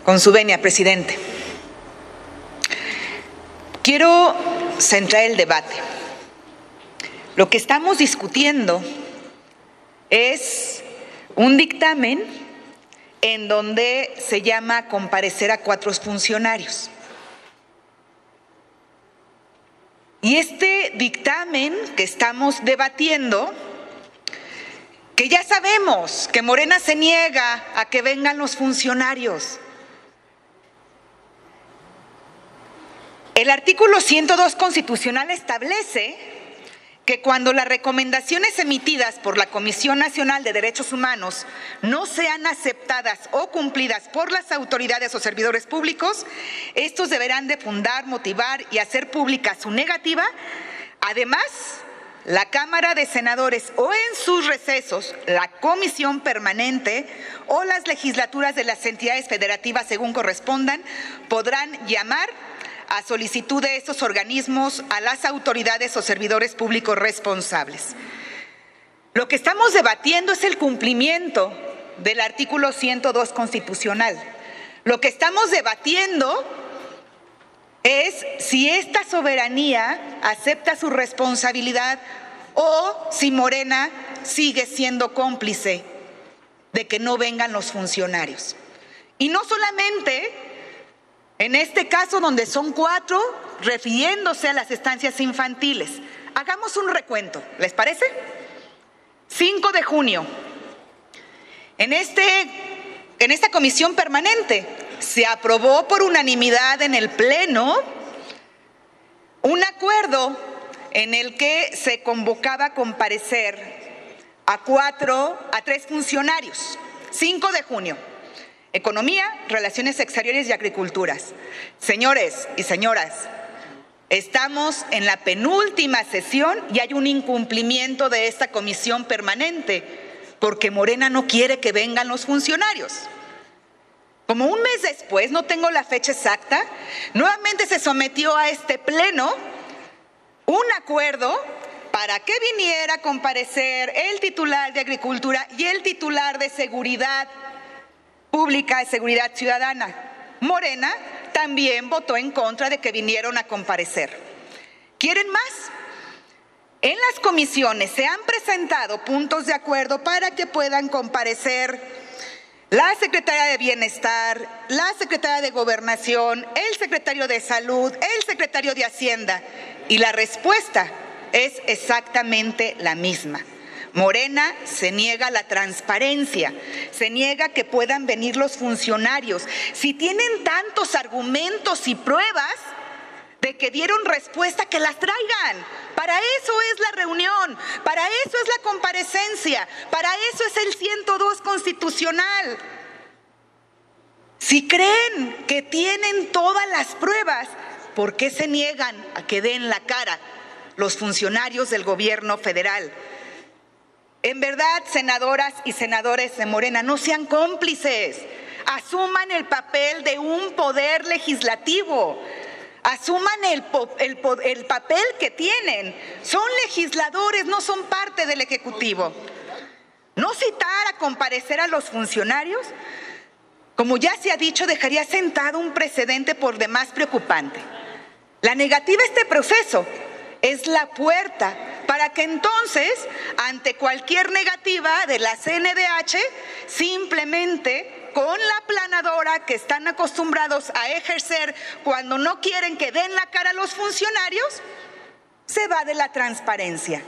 Con su venia, presidente. Quiero centrar el debate. Lo que estamos discutiendo es un dictamen en donde se llama a comparecer a 4 funcionarios. Y este dictamen que estamos debatiendo, que ya sabemos que Morena se niega a que vengan los funcionarios. El artículo 102 constitucional establece que cuando las recomendaciones emitidas por la Comisión Nacional de Derechos Humanos no sean aceptadas o cumplidas por las autoridades o servidores públicos, estos deberán de fundar, motivar y hacer pública su negativa. Además, la Cámara de Senadores o en sus recesos, la Comisión Permanente o las legislaturas de las entidades federativas, según correspondan, podrán llamar a solicitud de estos organismos a las autoridades o servidores públicos responsables. Lo que estamos debatiendo es el cumplimiento del artículo 102 constitucional. Lo que estamos debatiendo es si esta soberanía acepta su responsabilidad o si Morena sigue siendo cómplice de que no vengan los funcionarios. Y no solamente en este caso donde son 4, refiriéndose a las estancias infantiles. Hagamos un recuento, ¿les parece? 5 de junio. En esta comisión permanente se aprobó por unanimidad en el Pleno un acuerdo en el que se convocaba a comparecer a 3 funcionarios. 5 de junio. Economía, Relaciones Exteriores y Agriculturas. Señores y señoras, estamos en la penúltima sesión y hay un incumplimiento de esta comisión permanente porque Morena no quiere que vengan los funcionarios. Como un mes después, no tengo la fecha exacta, nuevamente se sometió a este pleno un acuerdo para que viniera a comparecer el titular de Agricultura y el titular de Seguridad Pública y Seguridad Ciudadana. Morena también votó en contra de que vinieron a comparecer. ¿Quieren más? En las comisiones se han presentado puntos de acuerdo para que puedan comparecer la secretaria de Bienestar, la secretaria de Gobernación, el secretario de Salud, el secretario de Hacienda. Y la respuesta es exactamente la misma. Morena se niega a la transparencia, se niega que puedan venir los funcionarios. Si tienen tantos argumentos y pruebas de que dieron respuesta, que las traigan. Para eso es la reunión, para eso es la comparecencia, para eso es el 102 constitucional. Si creen que tienen todas las pruebas, ¿por qué se niegan a que den la cara los funcionarios del gobierno federal? En verdad, senadoras y senadores de Morena, no sean cómplices. Asuman el papel de un poder legislativo. Asuman el papel que tienen. Son legisladores, no son parte del Ejecutivo. No citar a comparecer a los funcionarios, como ya se ha dicho, dejaría sentado un precedente por demás preocupante. La negativa a este proceso es la puerta para que entonces, ante cualquier negativa de la CNDH, simplemente con la aplanadora que están acostumbrados a ejercer cuando no quieren que den la cara a los funcionarios, se va de la transparencia.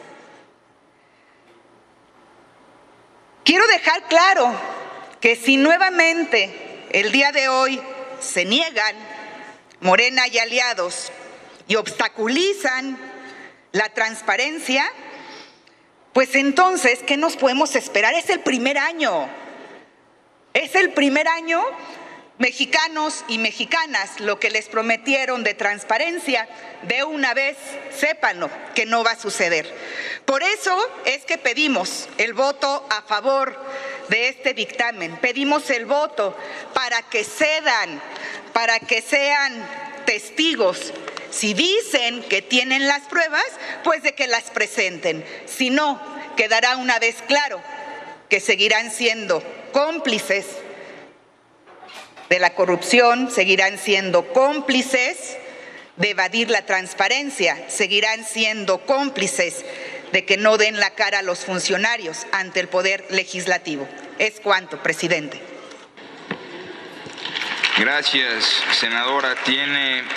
Quiero dejar claro que si nuevamente el día de hoy se niegan Morena y aliados y obstaculizan la transparencia, pues entonces, ¿qué nos podemos esperar? Es el primer año. Es el primer año, mexicanos y mexicanas, lo que les prometieron de transparencia, de una vez, sépanlo, que no va a suceder. Por eso es que pedimos el voto a favor de este dictamen. Pedimos el voto para que cedan, para que sean testigos. Si dicen que tienen las pruebas, pues de que las presenten. Si no, quedará una vez claro que seguirán siendo cómplices de la corrupción, seguirán siendo cómplices de evadir la transparencia, seguirán siendo cómplices de que no den la cara a los funcionarios ante el Poder Legislativo. Es cuanto, presidente. Gracias, senadora. Tiene